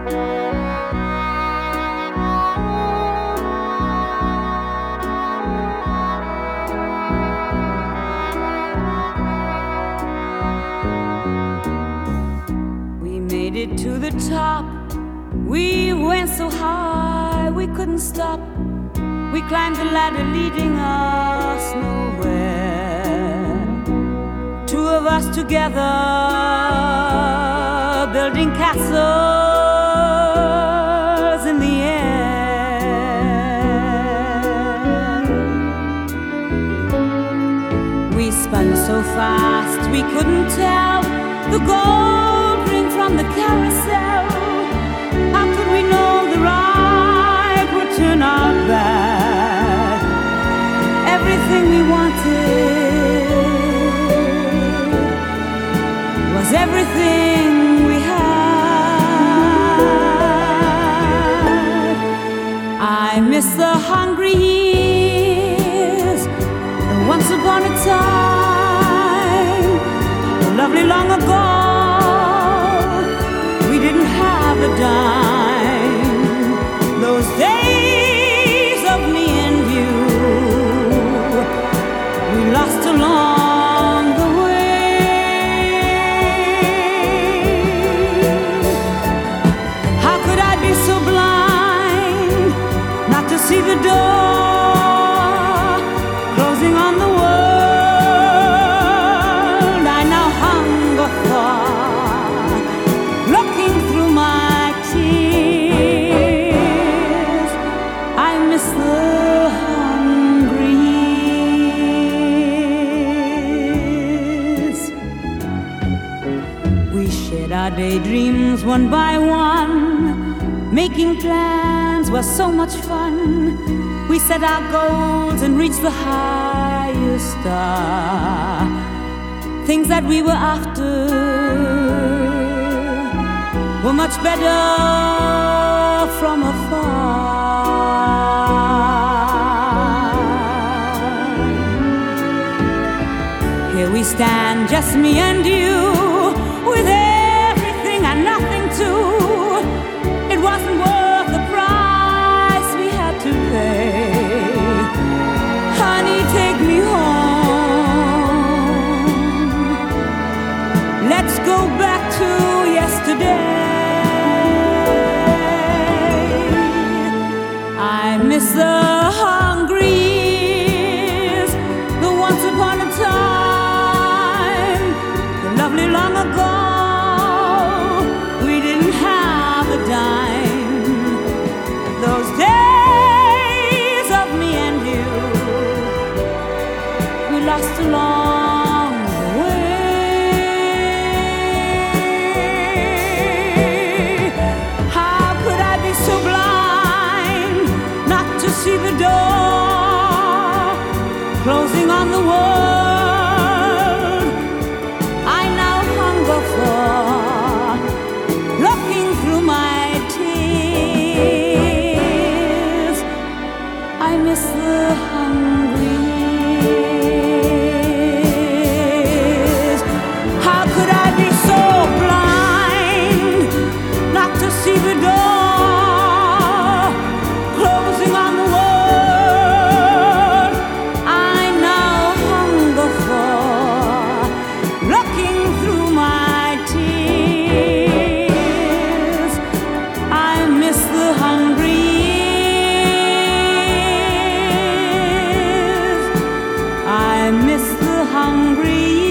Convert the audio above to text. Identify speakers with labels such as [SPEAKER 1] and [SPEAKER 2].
[SPEAKER 1] We made it to the top. We went so high we couldn't stop. We climbed the ladder leading us nowhere. Two of us together, building castles in the air. We spun so fast we couldn't tell the gold ring from the carousel. How could we know the ride would turn out bad? Everything we wanted was everything we had. I miss the hungry years, the once upon a time, the lovely long ago. We didn't have a dime. Those days of me and you, we lost along the way. How could I be so blind not to see the door closing on the world I now hunger for, looking through my tears? I miss the hungry years. We shared our daydreams one by one. Making plans was so much fun. We set our goals and reached the highest star. Things that we were after were much better from afar. Here we stand, just me and you, with everything and nothing too. It wasn't worth the price we had to pay. Honey, take me home. Let's go back to yesterday. I miss the hungry years, the once upon a time, the lovely long ago. We didn't have a dime. Those days of me and you, we lost along the way. How could I be so blind not to see the door closing on the world I now hunger for, looking through my tears? I miss the hungry years. How could I be so blind not to see the door closing on the world I now hunger for, looking through my tears? I miss the hungry years. I miss the hungry years.